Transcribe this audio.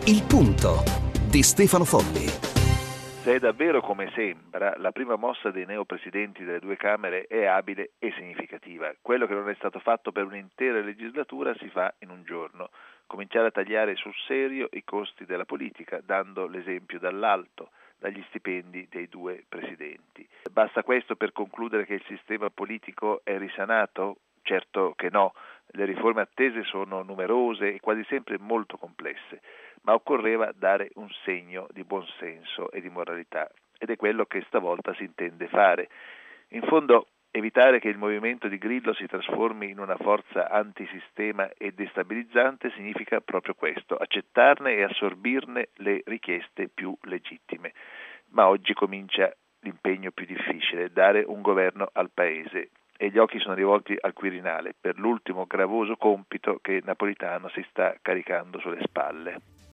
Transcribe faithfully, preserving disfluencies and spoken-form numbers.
Il punto di Stefano Folli. Se è davvero come sembra, la prima mossa dei neopresidenti delle due Camere è abile e significativa. Quello che non è stato fatto per un'intera legislatura si fa in un giorno. Cominciare a tagliare sul serio i costi della politica, dando l'esempio dall'alto, dagli stipendi dei due presidenti. Basta questo per concludere che il sistema politico è risanato? Certo che no. Le riforme attese sono numerose e quasi sempre molto complesse, ma occorreva dare un segno di buonsenso e di moralità, ed è quello che stavolta si intende fare. In fondo, evitare che il movimento di Grillo si trasformi in una forza antisistema e destabilizzante significa proprio questo: accettarne e assorbirne le richieste più legittime. Ma oggi comincia l'impegno più difficile: dare un governo al Paese. E gli occhi sono rivolti al Quirinale per l'ultimo gravoso compito che Napolitano si sta caricando sulle spalle.